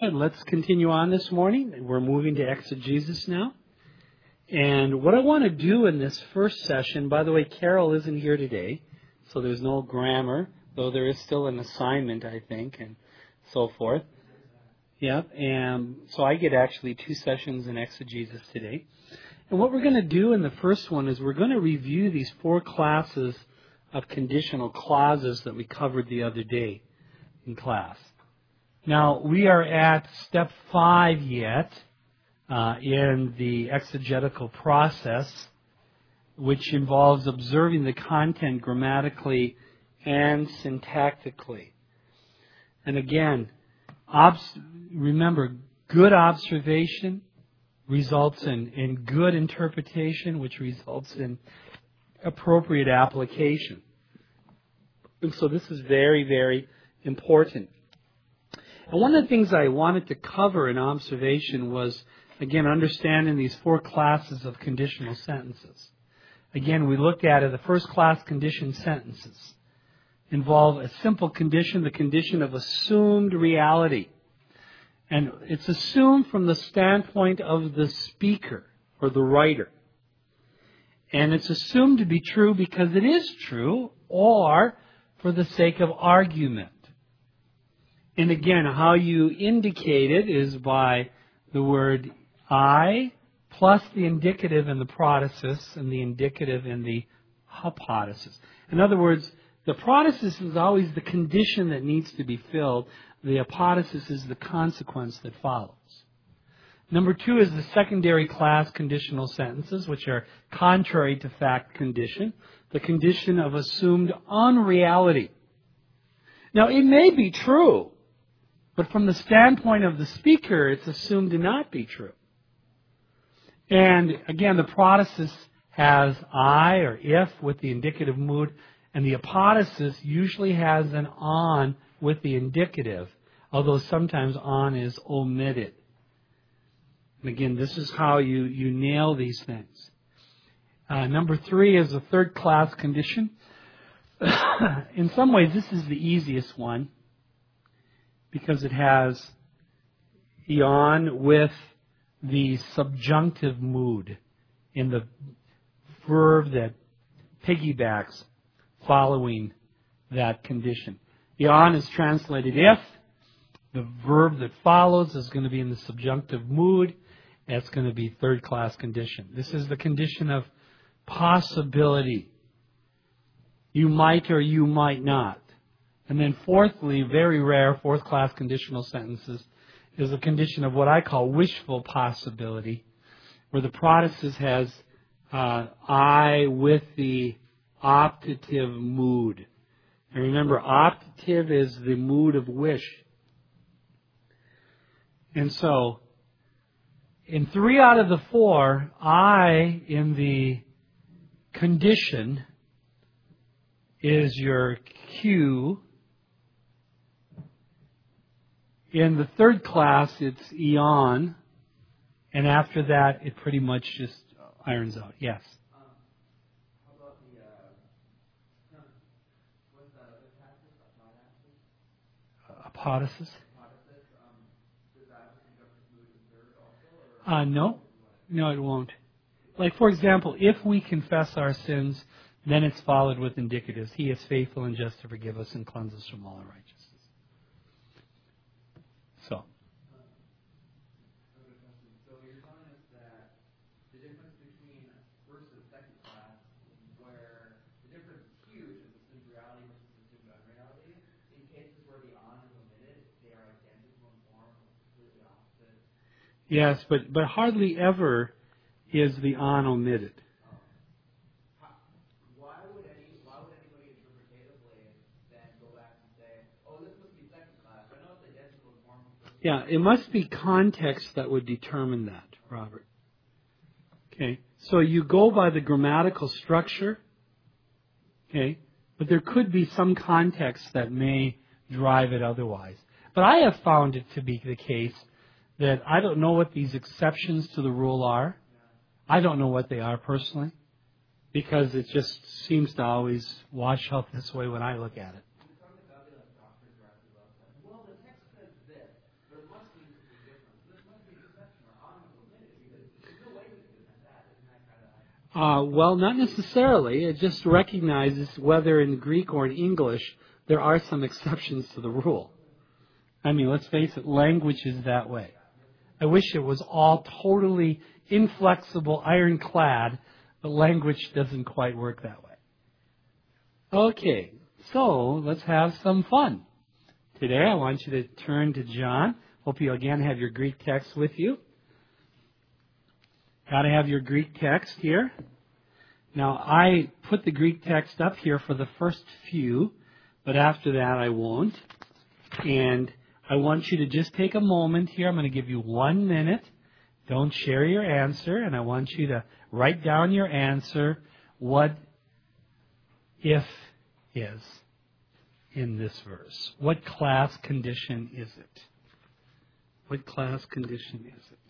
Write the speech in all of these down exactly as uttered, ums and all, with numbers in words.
Good. Let's continue on this morning. We're moving to exegesis now. And what I want to do in this first session, by the way, Carol isn't here today, so there's no grammar, though there is still an assignment, I think, and so forth. Yep, and so I get actually two sessions in exegesis today. And what we're going to do in the first one is we're going to review these four classes of conditional clauses that we covered the other day in class. Now, we are at step five yet uh, in the exegetical process, which involves observing the content grammatically and syntactically. And again, obs- remember, good observation results in, in good interpretation, which results in appropriate application. And so this is very, very important. And one of the things I wanted to cover in observation was, again, understanding these four classes of conditional sentences. Again, we looked at it, the first class conditioned sentences involve a simple condition, the condition of assumed reality. And it's assumed from the standpoint of the speaker or the writer. And it's assumed to be true because it is true or for the sake of argument. And again, how you indicate it is by the word I plus the indicative in the protasis and the indicative in the hypothesis. In other words, the protasis is always the condition that needs to be filled. The hypothesis is the consequence that follows. Number two is the secondary class conditional sentences, which are contrary to fact condition, the condition of assumed unreality. Now, it may be true, but from the standpoint of the speaker, it's assumed to not be true. And again, the protasis has I or if with the indicative mood, and the hypothesis usually has an on with the indicative, although sometimes on is omitted. And again, this is how you, you nail these things. Uh, number three is a third class condition. In some ways, this is the easiest one because it has eon with the subjunctive mood in the verb that piggybacks following that condition. Eon is translated if. The verb that follows is going to be in the subjunctive mood. That's going to be third class condition. This is the condition of possibility. You might or you might not. And then fourthly, very rare, fourth class conditional sentences is a condition of what I call wishful possibility, where the protasis has uh, I with the optative mood. And remember, optative is the mood of wish. And so, in three out of the four, I in the condition is your cue. In the third class, it's eon. And after that, it pretty much just irons out. Yes? Um, how about the, uh, what's that other passage? Hypothesis? Hypothesis. Um, does that have conjunctive mood in third also? Or Uh, no. No, it won't. Like, for example, if we confess our sins, then it's followed with indicatives. He is faithful and just to forgive us and cleanse us from all unrighteousness. So. So you're telling us that the difference between first and second class, where the difference is huge, is assumed reality versus assumed unreality. In cases where the on is omitted, they are identical in form, completely opposite. Yes, but, but hardly ever is the on omitted. Why would any why would anybody interpretatively then go back and say, oh, this must be second class? I know it's identical in form. Yeah, it must be context that would determine that, Robert. Okay, so you go by the grammatical structure, okay, but there could be some context that may drive it otherwise. But I have found it to be the case that I don't know what these exceptions to the rule are. I don't know what they are personally, because it just seems to always wash out this way when I look at it. Well, the text says this, but it must be Uh, well, not necessarily. It just recognizes whether in Greek or in English there are some exceptions to the rule. I mean, let's face it, language is that way. I wish it was all totally inflexible, ironclad, but language doesn't quite work that way. Okay, so let's have some fun. Today I want you to turn to John. Hope you again have your Greek text with you. Got to have your Greek text here. Now, I put the Greek text up here for the first few, but after that I won't. And I want you to just take a moment here. I'm going to give you one minute. Don't share your answer, and I want you to write down your answer. What if is in this verse? What class condition is it? What class condition is it?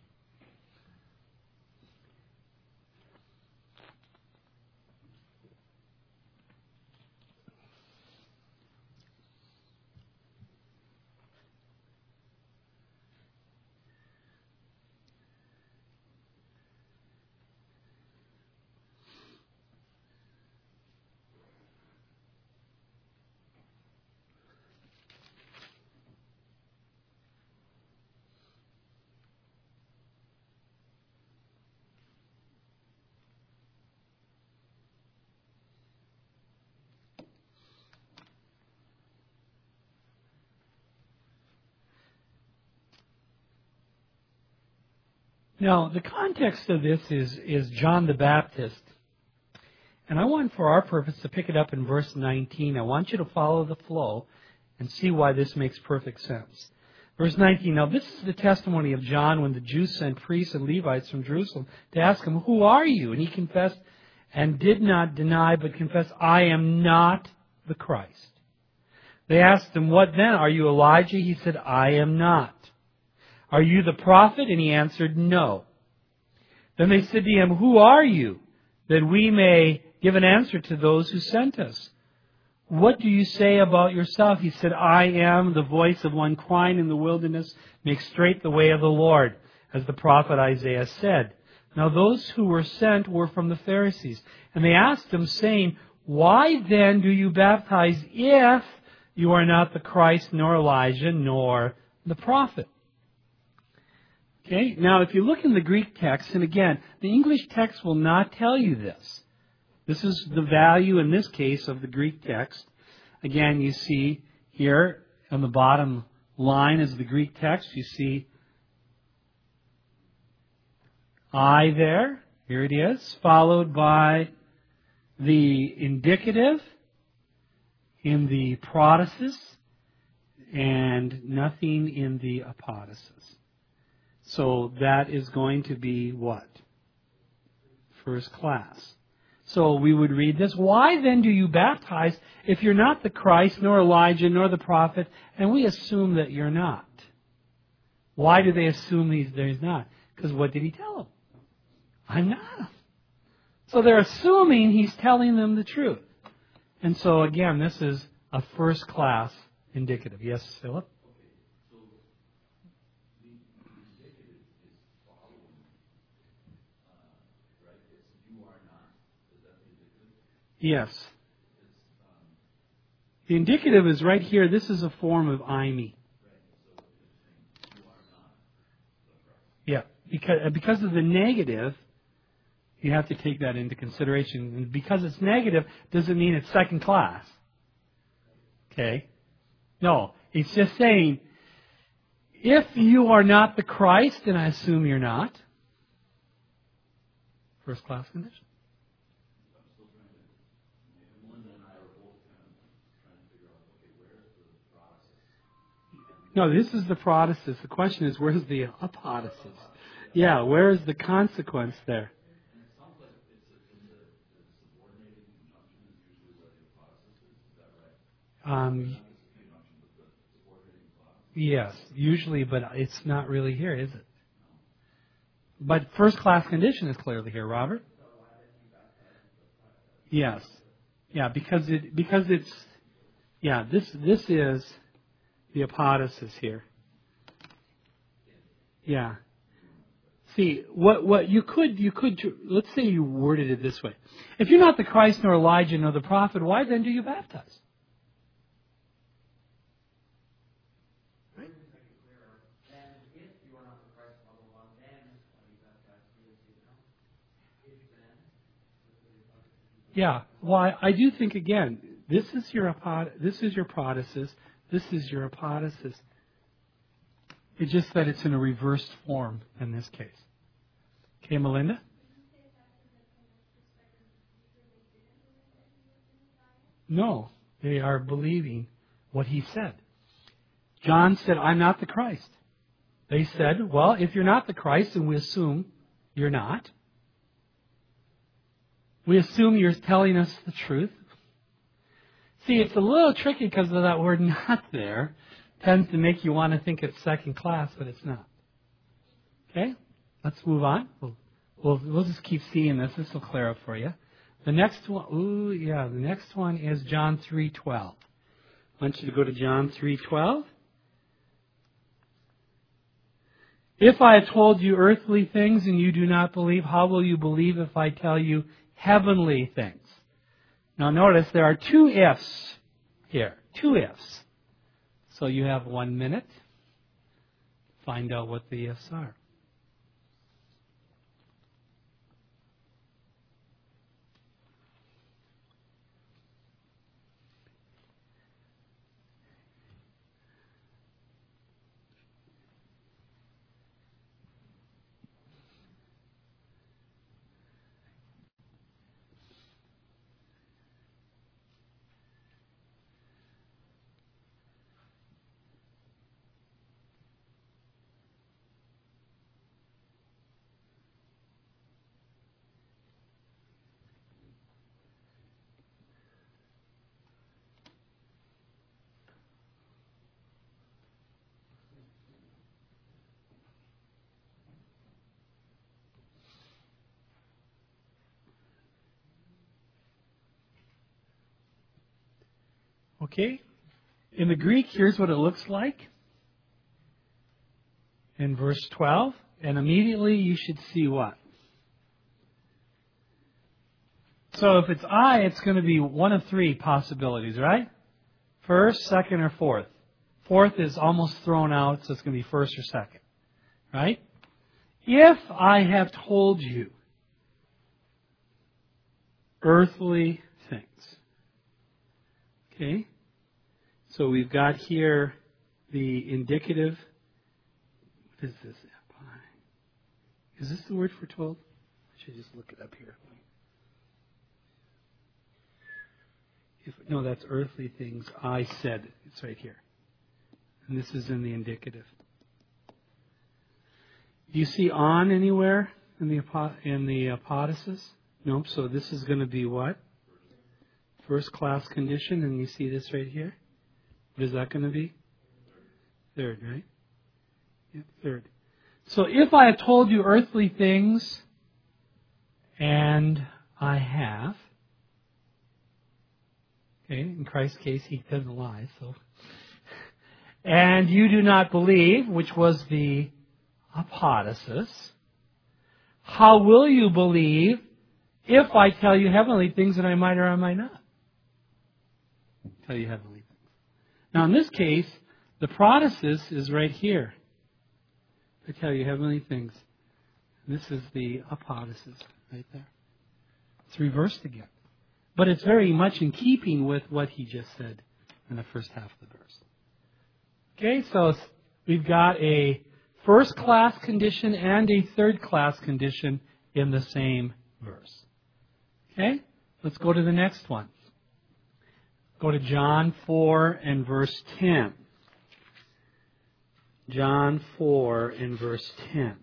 Now, the context of this is, is John the Baptist. And I want, for our purpose, to pick it up in verse nineteen. I want you to follow the flow and see why this makes perfect sense. Verse nineteen, now this is the testimony of John when the Jews sent priests and Levites from Jerusalem to ask him, who are you? And he confessed and did not deny, but confessed, I am not the Christ. They asked him, what then? Are you Elijah? He said, I am not. Are you the prophet? And he answered, no. Then they said to him, who are you? That we may give an answer to those who sent us. What do you say about yourself? He said, I am the voice of one crying in the wilderness, make straight the way of the Lord, as the prophet Isaiah said. Now those who were sent were from the Pharisees. And they asked him, saying, why then do you baptize if you are not the Christ, nor Elijah, nor the prophet? Okay, now if you look in the Greek text, and again, the English text will not tell you this. This is the value in this case of the Greek text. Again, you see here on the bottom line is the Greek text. You see I there. Here it is, followed by the indicative in the protasis and nothing in the apodosis. So that is going to be what? First class. So we would read this. Why then do you baptize if you're not the Christ, nor Elijah, nor the prophet? And we assume that you're not. Why do they assume he's, that he's not? Because what did he tell them? I'm not. So they're assuming he's telling them the truth. And so again, this is a first class indicative. Yes, Philip? Yes. The indicative is right here. This is a form of I me. Yeah. Because, because of the negative, you have to take that into consideration. And because it's negative doesn't mean it's second class. Okay? No. It's just saying, if you are not the Christ, and I assume you're not, first class condition. No, this is the protasis. The question is, where's the apodosis? Yeah, where is the consequence there? Um, yes, usually, but it's not really here, is it? But first class condition is clearly here, Robert. Yes, yeah, because it because it's yeah this this is the apodosis here. Yeah. See, what, what you could, you could, let's say you worded it this way. If you're not the Christ, nor Elijah, nor the prophet, why then do you baptize? Right? And if you are not the Christ, level one, then why do you baptize? If then, yeah. Well, I, I do think again, this is your apod, this is your protasis, this is your apodosis. It's just that it's in a reversed form in this case. Okay, Melinda? No, they are believing what he said. John said, I'm not the Christ. They said, well, if you're not the Christ, and we assume you're not, we assume you're telling us the truth. See, it's a little tricky because of that word not there. Tends to make you want to think it's second class, but it's not. Okay? Let's move on. We'll, we'll, we'll just keep seeing this. This will clear up for you. The next one, ooh, yeah, the next one is John three twelve. I want you to go to John three twelve. If I have told you earthly things and you do not believe, how will you believe if I tell you heavenly things? Now notice there are two ifs here. Two ifs. So you have one minute to find out what the ifs are. Okay? In the Greek, here's what it looks like. In verse twelve. And immediately you should see what? So if it's I, it's going to be one of three possibilities, right? First, second, or fourth. Fourth is almost thrown out, so it's going to be first or second. Right? If I have told you earthly things. Okay? So we've got here the indicative. What is this? Is this the word for told? I should just look it up here. If, no, that's earthly things. I said. It's right here. And this is in the indicative. Do you see on anywhere in the in the apodosis? Nope. So this is going to be what? First class condition. And you see this right here? What is that going to be? Third, right? Yeah, third. So if I have told you earthly things, and I have, okay, in Christ's case, he doesn't lie, so, and you do not believe, which was the apodosis, how will you believe if I tell you heavenly things that I might or I might not? Tell you heavenly things. Now in this case, the protasis is right here. I tell you heavenly things. This is the apodosis right there. It's reversed again. But it's very much in keeping with what he just said in the first half of the verse. Okay, so we've got a first class condition and a third class condition in the same verse. Okay, let's go to the next one. Go to John four and verse ten. John four and verse ten.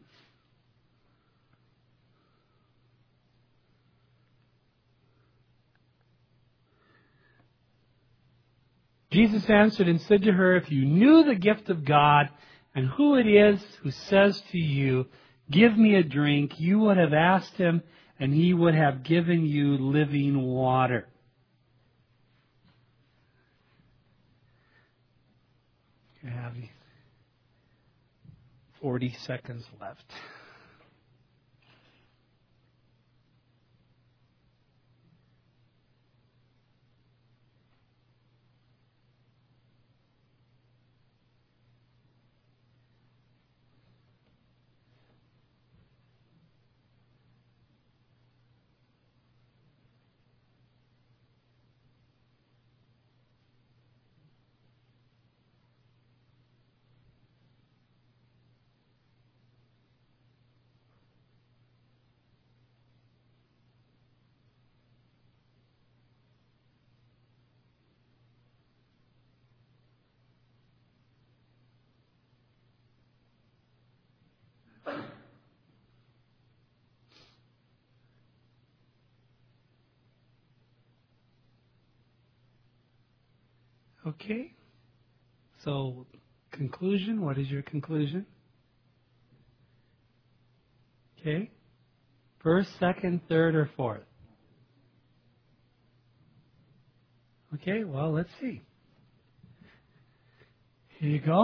Jesus answered and said to her, if you knew the gift of God and who it is who says to you, give me a drink, you would have asked him and he would have given you living water. You have forty seconds left. Okay? So, conclusion, what is your conclusion? Okay? First, second, third, or fourth? Okay, well, let's see. Here you go.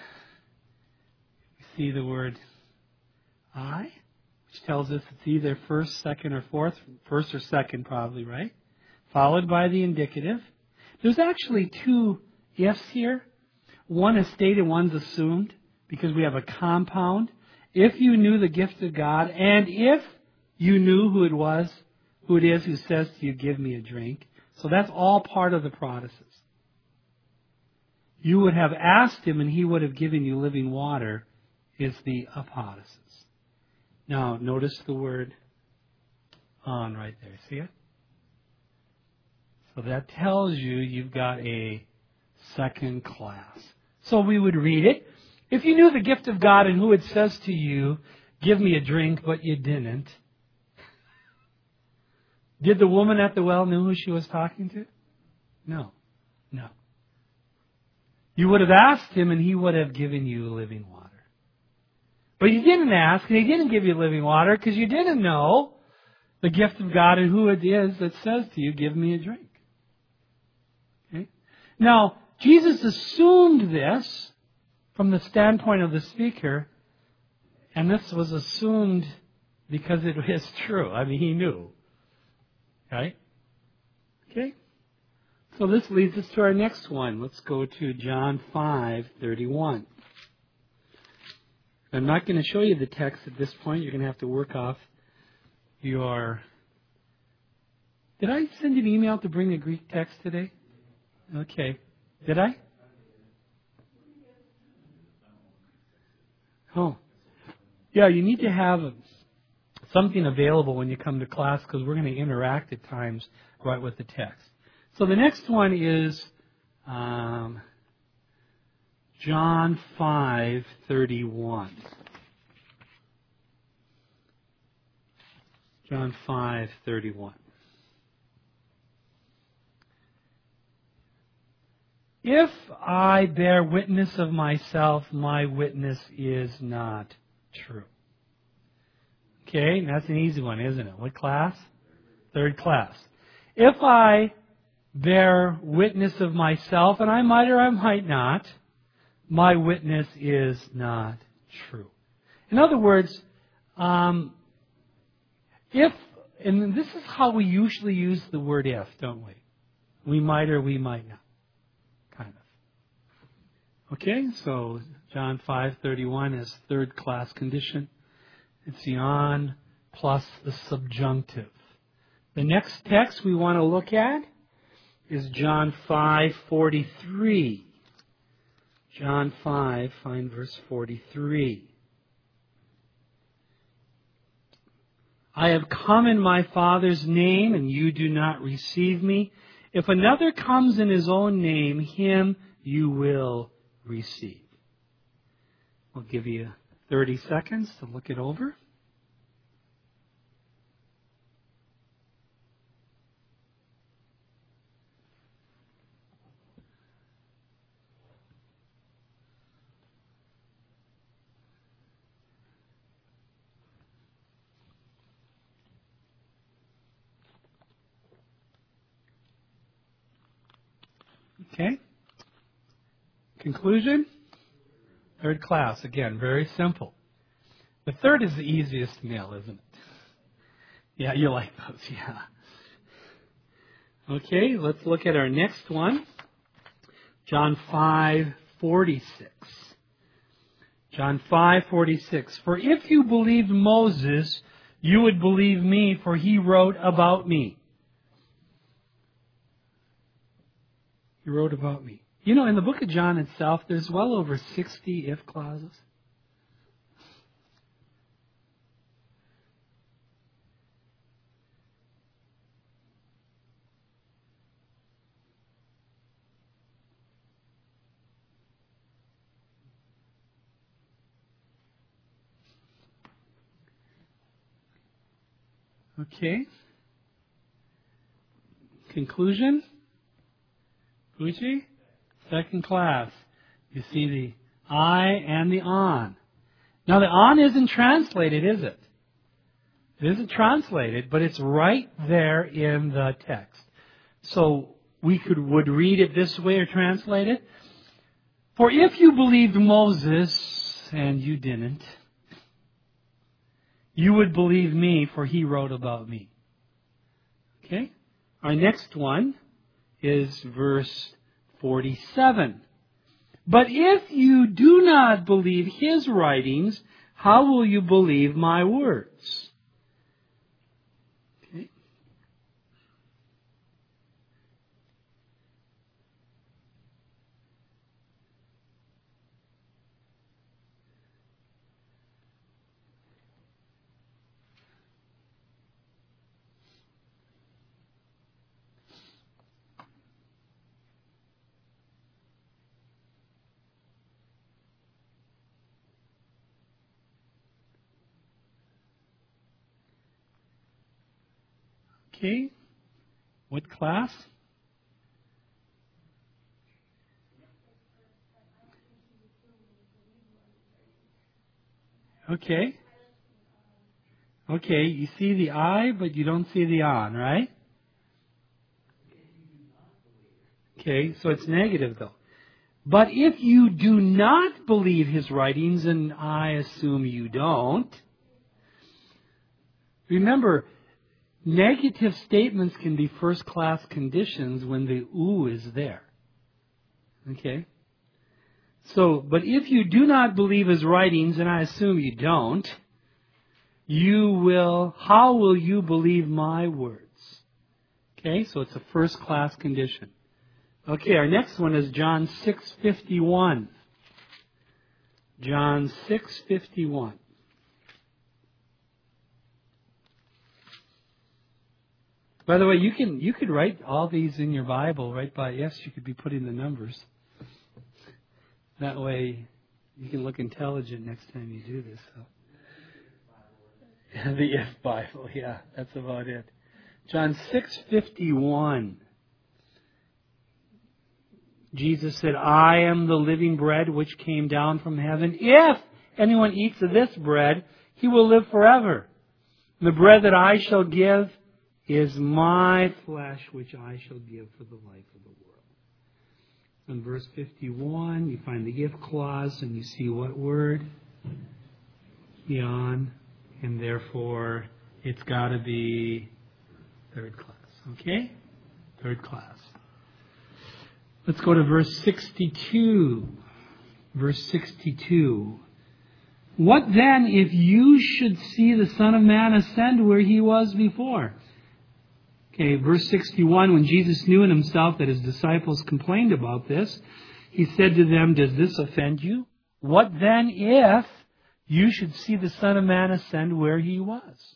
We see the word I, which tells us it's either first, second, or fourth. First or second, probably, right? Followed by the indicative. There's actually two ifs here. One is stated, one's assumed, because we have a compound. If you knew the gift of God, and if you knew who it was, who it is who says to you, give me a drink. So that's all part of the promises. You would have asked him and he would have given you living water is the apodosis. Now, notice the word on right there. See it? So that tells you you've got a second class. So we would read it. If you knew the gift of God and who it says to you, give me a drink, but you didn't. Did the woman at the well know who she was talking to? No. No. You would have asked him and he would have given you living water. But you didn't ask and he didn't give you living water because you didn't know the gift of God and who it is that says to you, give me a drink. Okay? Now, Jesus assumed this from the standpoint of the speaker, and this was assumed because it is true. I mean, he knew. Right? Okay? So this leads us to our next one. Let's go to John five thirty-one. I'm not going to show you the text at this point. You're going to have to work off your... Did I send you an email to bring a Greek text today? Okay. Did I? Oh. Yeah, you need to have something available when you come to class because we're going to interact at times right with the text. So the next one is um, John five thirty-one. John five thirty-one. If I bear witness of myself, my witness is not true. Okay, that's an easy one, isn't it? What class? Third class. If I bear witness of myself, and I might or I might not, my witness is not true. In other words, um, if, and this is how we usually use the word if, don't we? We might or we might not. Kind of. Okay, so John five thirty-one is third class condition. It's the on plus the subjunctive. The next text we want to look at is John five forty-three. John five, find verse forty-three. I have come in my Father's name, and you do not receive me. If another comes in his own name, him you will receive. I'll give you thirty seconds to look it over. Okay? Conclusion? Third class. Again, very simple. The third is the easiest to nail, isn't it? Yeah, you like those, yeah. Okay, let's look at our next one. John five forty-six. John five forty-six. For if you believed Moses, you would believe me, for he wrote about me. He wrote about me. You know, in the book of John itself, there's well over sixty if clauses. Okay. Conclusion? Fuji? Second class. You see the I and the on. Now the on isn't translated, is it? It isn't translated, but it's right there in the text. So we could would read it this way or translate it. For if you believed Moses and you didn't, you would believe me, for he wrote about me. Okay? Our next one is verse forty-seven. But if you do not believe his writings, how will you believe my words? Okay. Okay. What class? Okay. Okay, you see the I, but you don't see the on, right? Okay, so it's negative though. But if you do not believe his writings, and I assume you don't, remember, negative statements can be first-class conditions when the oo is there. Okay? So, but if you do not believe his writings, and I assume you don't, you will, how will you believe my words? Okay, so it's a first-class condition. Okay, our next one is John six fifty-one. John six fifty-one. By the way, you can you could write all these in your Bible right by, yes, you could be putting the numbers. That way you can look intelligent next time you do this. So. The If Bible, yeah, that's about it. John six fifty-one. Jesus said, I am the living bread which came down from heaven. If anyone eats of this bread, he will live forever. The bread that I shall give is my flesh, which I shall give for the life of the world. In verse fifty-one, you find the if clause, and you see what word? Eon. And therefore, it's got to be third class. Okay? Third class. Let's go to verse sixty-two. Verse sixty-two. What then if you should see the Son of Man ascend where he was before? Okay, verse sixty-one, when Jesus knew in himself that his disciples complained about this, he said to them, does this offend you? What then if you should see the Son of Man ascend where he was?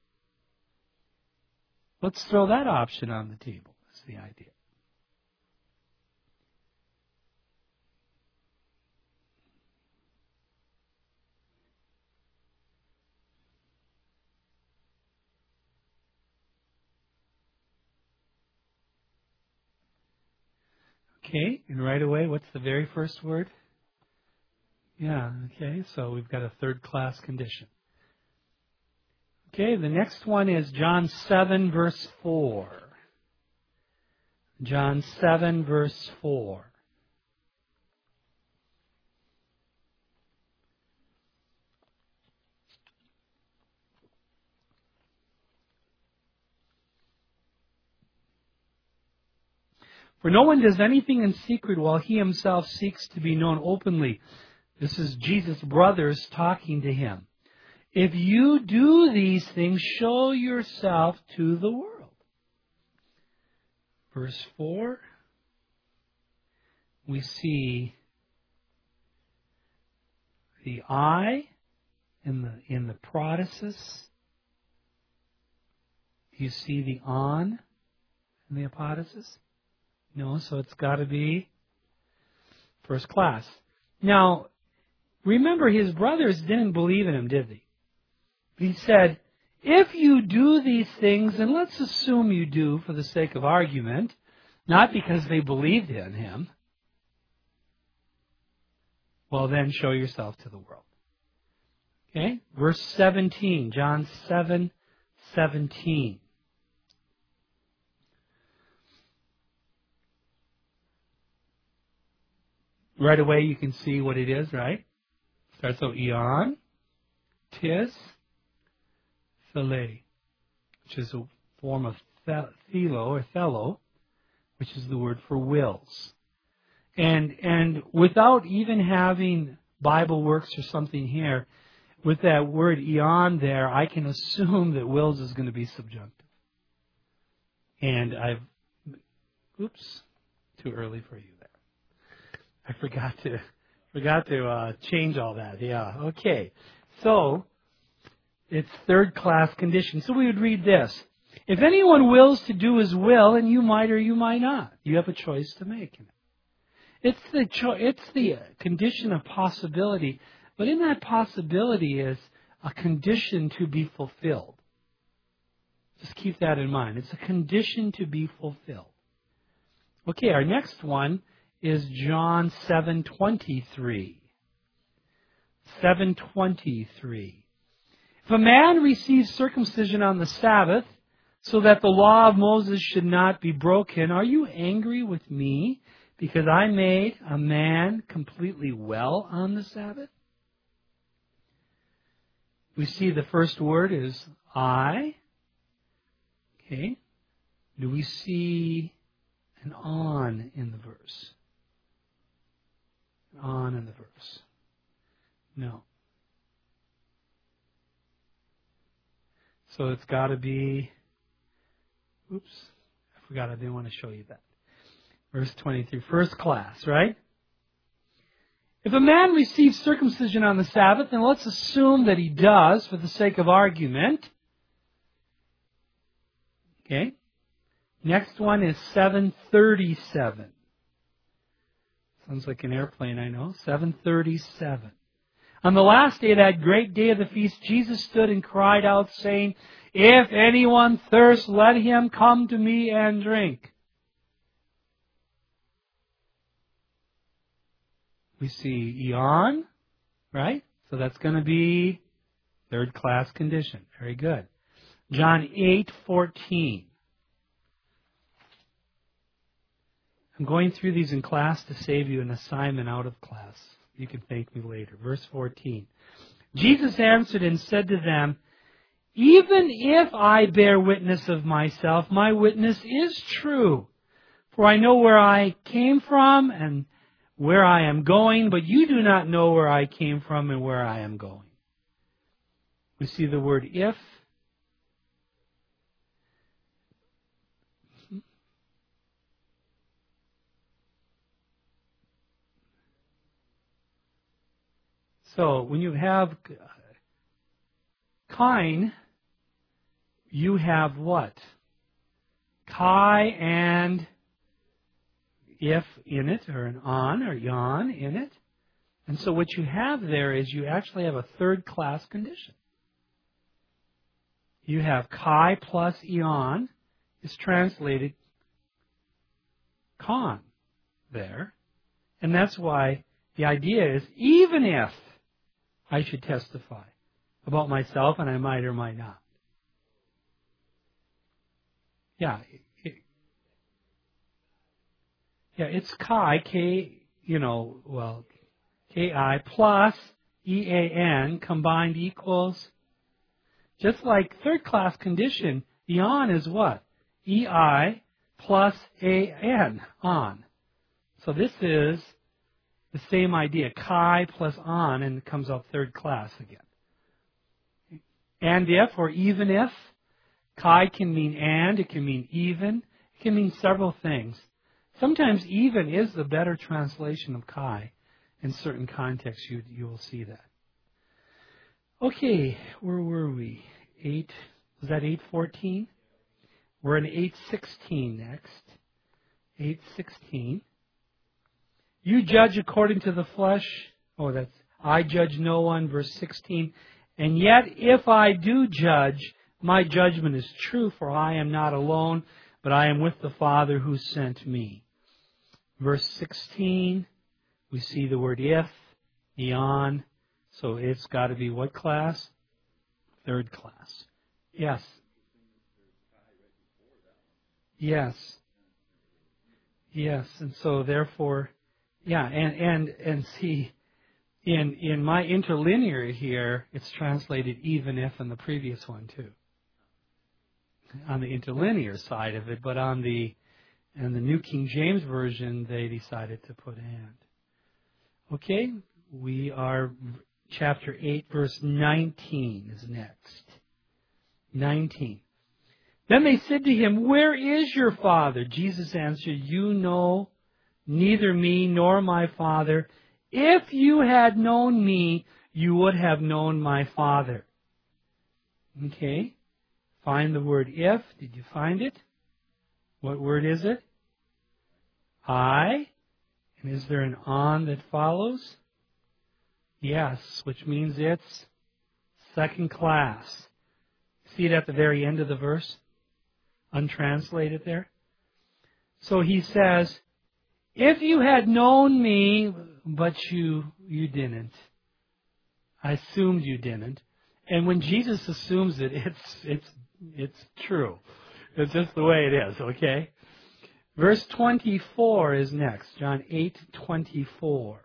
Let's throw that option on the table. That's the idea. Okay, and right away, what's the very first word? Yeah, okay, so we've got a third class condition. Okay, the next one is John seven, verse four. John seven, verse four. For no one does anything in secret while he himself seeks to be known openly. This is Jesus' brothers talking to him. If you do these things, show yourself to the world. Verse four, we see the I in the in the protasis. You see the on in the apodosis? No, so it's got to be first class. Now, remember, his brothers didn't believe in him, did they? He said, if you do these things, and let's assume you do for the sake of argument, not because they believed in him, well then show yourself to the world. Okay? Verse seventeen, John seven seventeen. Right away you can see what it is, right? Starts out eon, tis, phile, which is a form of thelo or thelo, which is the word for wills. And and without even having Bible Works or something here, with that word eon there, I can assume that wills is going to be subjunctive. And I've, oops, too early for you there. I forgot to forgot to uh, change all that. Yeah, okay. So it's third class condition. So we would read this: if anyone wills to do his will, and you might or you might not, you have a choice to make. It's the cho- it's the condition of possibility, but in that possibility is a condition to be fulfilled. Just keep that in mind. It's a condition to be fulfilled. Okay, our next one is John seven twenty-three. seven twenty-three. If a man receives circumcision on the Sabbath, so that the law of Moses should not be broken, are you angry with me because I made a man completely well on the Sabbath? We see the first word is I. Okay. Do we see an on in the verse? An on in the verse. No. So it's got to be, oops, I forgot I didn't want to show you that. Verse twenty-three, first class, right? If a man receives circumcision on the Sabbath, and let's assume that he does for the sake of argument. Okay. Next one is seven thirty-seven. Sounds like an airplane, I know. seven thirty-seven. On the last day, that great day of the feast, Jesus stood and cried out, saying, if anyone thirsts, let him come to me and drink. We see eon, right? So that's going to be third class condition. Very good. John eight fourteen. I'm going through these in class to save you an assignment out of class. You can thank me later. Verse fourteen. Jesus answered and said to them, even if I bear witness of myself, my witness is true. For I know where I came from and where I am going, but you do not know where I came from and where I am going. We see the word if. So when you have kine, you have what? Kai and if in it, or an on, or yon in it. And so what you have there is you actually have a third class condition. You have kai plus eon is translated con there. And that's why the idea is, even if I should testify about myself, and I might or might not. Yeah. It, yeah, it's Chi, K, you know, well, K I plus E A N combined equals, just like third class condition, eon is what? E I plus A N, on. So this is the same idea, chi plus on, and it comes out third class again. And if, or even if, chi can mean and, it can mean even, it can mean several things. Sometimes even is the better translation of chi. In certain contexts, you you will see that. Okay, where were we? Eight, was that eight fourteen? We're in eight sixteen next. eight sixteen. You judge according to the flesh. Oh, that's, I judge no one, verse sixteen. And yet, if I do judge, my judgment is true, for I am not alone, but I am with the Father who sent me. Verse sixteen, we see the word if, Eon. So it's got to be what class? Third class. Yes. Yes. Yes. And so therefore, yeah, and, and, and see, in, in my interlinear here, it's translated even if in the previous one too. On the interlinear side of it, but on the, and the New King James Version, they decided to put and. Okay, we are, chapter eight, verse nineteen is next. nineteen. Then they said to him, "Where is your Father?" Jesus answered, "You know neither me nor my Father. If you had known me, you would have known my Father." Okay, find the word if. Did you find it? What word is it? I. And is there an on that follows? Yes, which means it's second class. See it at the very end of the verse? Untranslated there. So he says, if you had known me, but you you didn't. I assumed you didn't. And when Jesus assumes it, it's it's it's true. It's just the way it is, okay? Verse twenty-four is next, John eight twenty-four.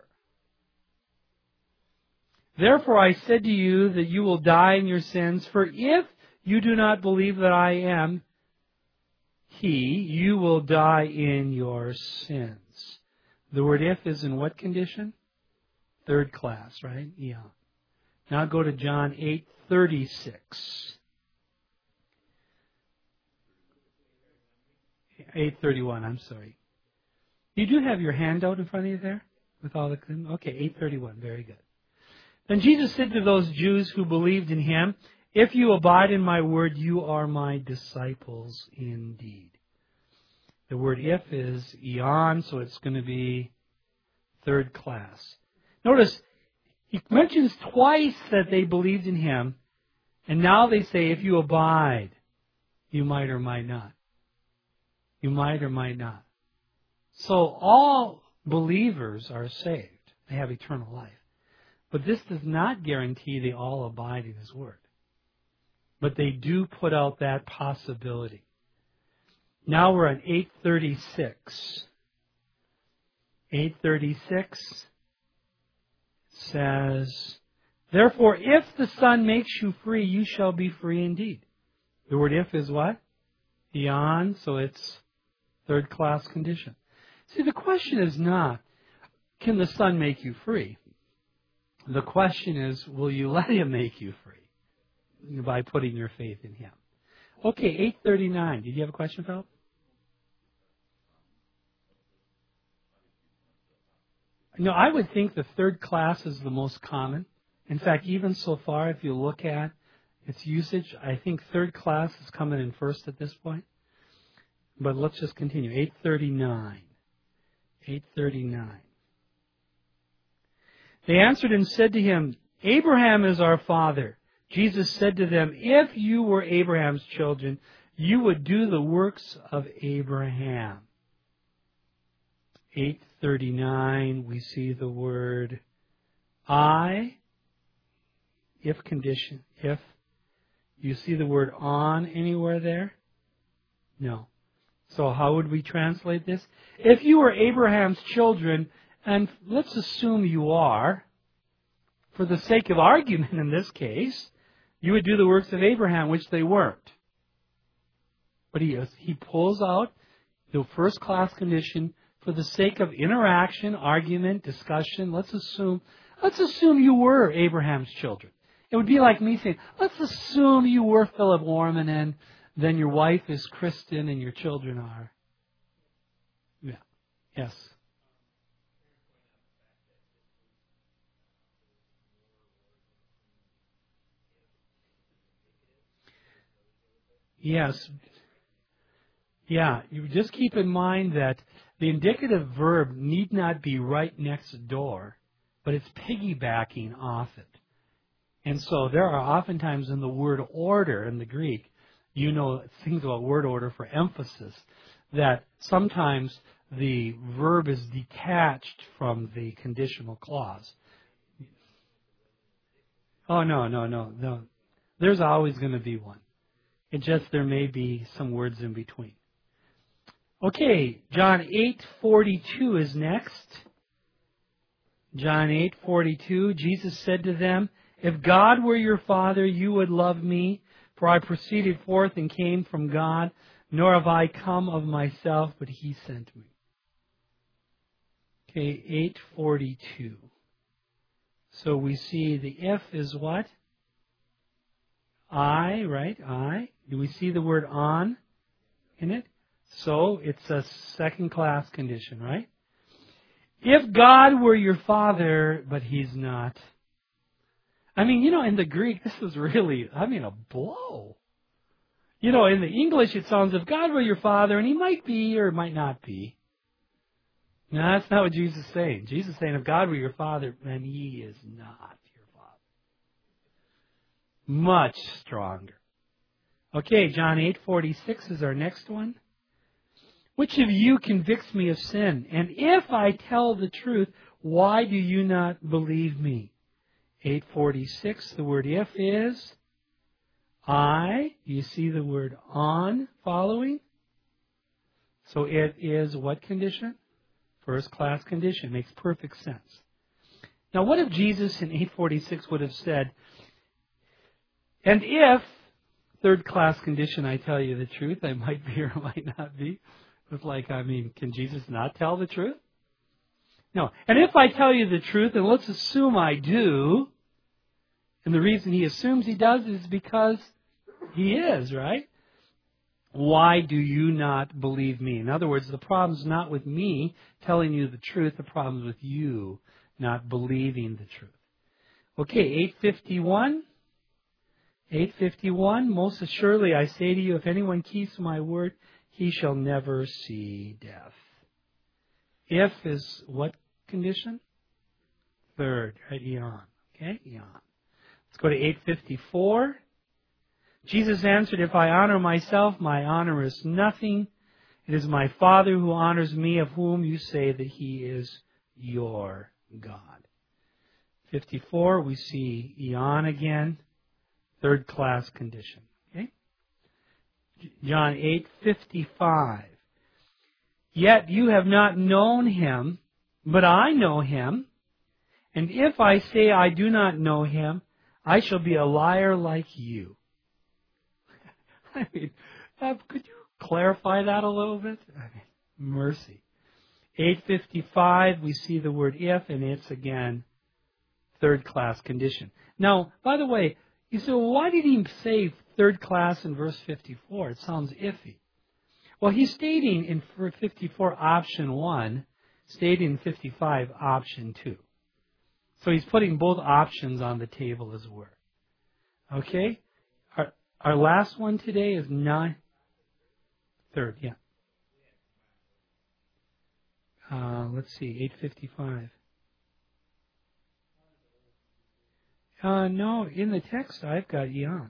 "Therefore I said to you that you will die in your sins, for if you do not believe that I am He, you will die in your sins." The word if is in what condition? Third class, right? Yeah. Now go to John eight thirty-six. eight thirty-one, I'm sorry. You do have your handout in front of you there? With all the okay, eight thirty-one, very good. "Then Jesus said to those Jews who believed in him, if you abide in my word, you are my disciples indeed." The word if is eon, so it's going to be third class. Notice, he mentions twice that they believed in him, and now they say, if you abide, you might or might not. You might or might not. So all believers are saved. They have eternal life. But this does not guarantee they all abide in his word. But they do put out that possibility. Now we're on eight thirty-six. eight thirty-six says, "Therefore, if the Son makes you free, you shall be free indeed." The word if is what? Eon, so it's third class condition. See, the question is not, can the Son make you free? The question is, will you let him make you free by putting your faith in him? Okay, eight thirty-nine. Did you have a question, Philip? No, I would think the third class is the most common. In fact, even so far, if you look at its usage, I think third class is coming in first at this point. But let's just continue. eight thirty-nine. eight thirty-nine. They answered and said to him, "Abraham is our father." Jesus said to them, "If you were Abraham's children, you would do the works of Abraham." eight thirty-nine, we see the word I, if condition, if. You see the word on anywhere there? No. So how would we translate this? If you were Abraham's children, and let's assume you are, for the sake of argument in this case, you would do the works of Abraham, which they weren't. But he, he pulls out the first class condition for the sake of interaction, argument, discussion. Let's assume, let's assume you were Abraham's children. It would be like me saying, let's assume you were Philip Warman and then your wife is Kristen and your children are. Yeah. Yes. Yes. Yeah. You just keep in mind that the indicative verb need not be right next door, but it's piggybacking off it. And so there are oftentimes in the word order in the Greek, you know things about word order for emphasis, that sometimes the verb is detached from the conditional clause. Oh, no, no, no, no. There's always going to be one. It just, there may be some words in between. Okay, John eight forty-two is next. John eight forty-two, Jesus said to them, "If God were your Father, you would love me, for I proceeded forth and came from God, nor have I come of myself, but He sent me." Okay, eight forty-two. So we see the if is what? I, right? I. Do we see the word on in it? So it's a second class condition, right? If God were your Father, but He's not. I mean, you know, in the Greek, this is really, I mean, a blow. You know, in the English, it sounds, if God were your Father, and He might be or might not be. No, that's not what Jesus is saying. Jesus is saying, if God were your Father, then He is not your Father. Much stronger. Okay, John eight forty-six is our next one. Which of you convicts me of sin? And if I tell the truth, why do you not believe me? eight forty-six, the word if is I. You see the word on following? So it is what condition? First class condition. Makes perfect sense. Now what if Jesus in eight forty-six would have said, and if, third class condition, I tell you the truth, I might be or might not be. It's like, I mean, can Jesus not tell the truth? No. And if I tell you the truth, and let's assume I do, and the reason He assumes He does is because He is, right? Why do you not believe me? In other words, the problem's not with me telling you the truth, the problem's with you not believing the truth. Okay, eight fifty-one. eight fifty-one, most assuredly I say to you, if anyone keeps my word, he shall never see death. If is what condition? Third, right? Eon. Okay, eon. Let's go to eight fifty-four. Jesus answered, if I honor myself, my honor is nothing. It is my Father who honors me, of whom you say that He is your God. fifty-four, we see eon again. Third class condition. Okay? John eight fifty-five. Yet you have not known Him, but I know Him. And if I say I do not know Him, I shall be a liar like you. I mean, uh, could you clarify that a little bit? I mean, mercy. eight fifty-five, we see the word if, and it's again third class condition. Now, by the way, you say, well, why did He say third class in verse fifty-four? It sounds iffy. Well, He's stating in fifty-four option one, stating in fifty-five option two. So He's putting both options on the table as it were. Okay? Our, our last one today is nine. Third, yeah. Uh, let's see, eight fifty-five. Uh, no, in the text I've got eon.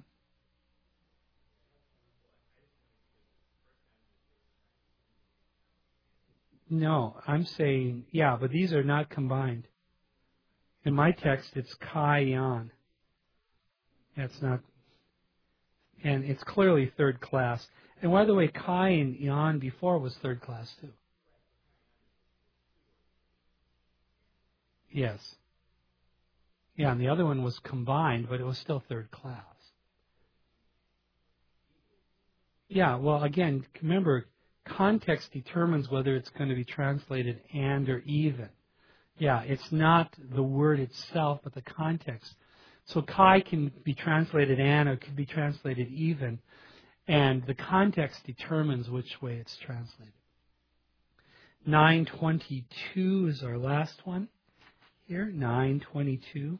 No, I'm saying, yeah, but these are not combined. In my text, it's kai eon. That's not, and it's clearly third class. And by the way, kai and eon before was third class too. Yes. Yeah, and the other one was combined, but it was still third class. Yeah, well, again, remember, context determines whether it's going to be translated and or even. Yeah, it's not the word itself, but the context. So kai can be translated and or could be translated even, and the context determines which way it's translated. nine twenty-two is our last one here, nine twenty-two.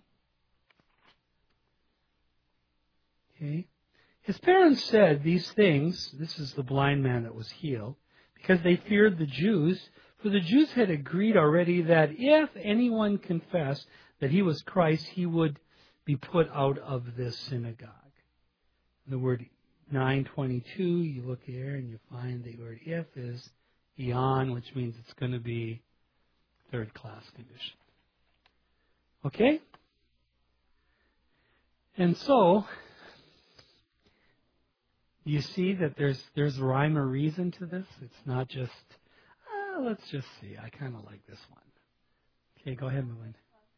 Okay. His parents said these things, this is the blind man that was healed, because they feared the Jews, for the Jews had agreed already that if anyone confessed that he was Christ, he would be put out of this synagogue. The word nine twenty-two, you look here and you find the word if is eon, which means it's going to be third class condition. Okay? And so, you see that there's there's rhyme or reason to this. It's not just, ah, let's just see. I kind of like this one. Okay, go ahead, Melinda.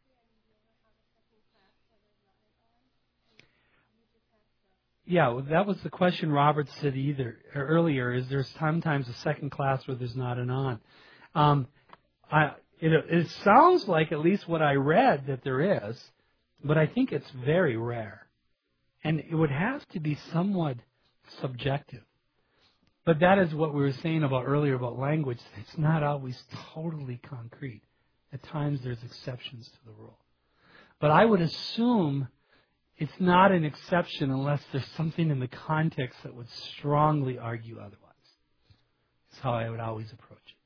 Yeah, well, that was the question Robert said either earlier. Is there's sometimes a second class where there's not an on? Um, I, it, it sounds like at least what I read that there is, but I think it's very rare, and it would have to be somewhat subjective. But that is what we were saying about earlier about language. It's not always totally concrete. At times there's exceptions to the rule. But I would assume it's not an exception unless there's something in the context that would strongly argue otherwise. That's how I would always approach it.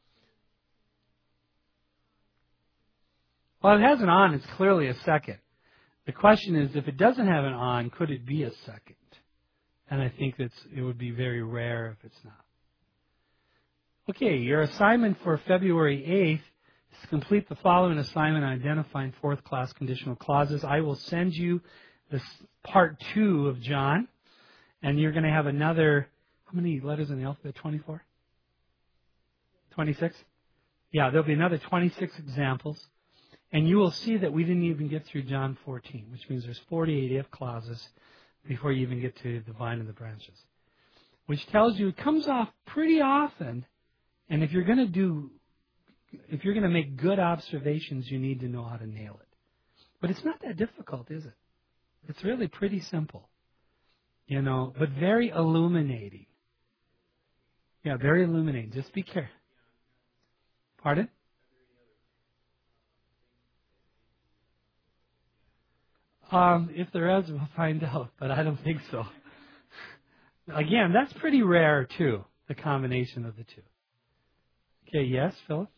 Well, it has an on, it's clearly a second. The question is, if it doesn't have an on, could it be a second? And I think that's, it would be very rare if it's not. Okay, your assignment for February eighth is to complete the following assignment on identifying fourth class conditional clauses. I will send you this part two of John, and you're going to have another, how many letters in the alphabet? twenty-four? twenty-six? Yeah, there'll be another twenty-six examples. And you will see that we didn't even get through John fourteen, which means there's forty-eight if clauses before you even get to the vine and the branches. Which tells you it comes off pretty often, and if you're going to do, if you're going to make good observations, you need to know how to nail it. But it's not that difficult, is it? It's really pretty simple, you know, but very illuminating. Yeah, very illuminating. Just be careful. Pardon? Um, if there is, we'll find out, but I don't think so. Again, that's pretty rare, too, the combination of the two. Okay, yes, Philip?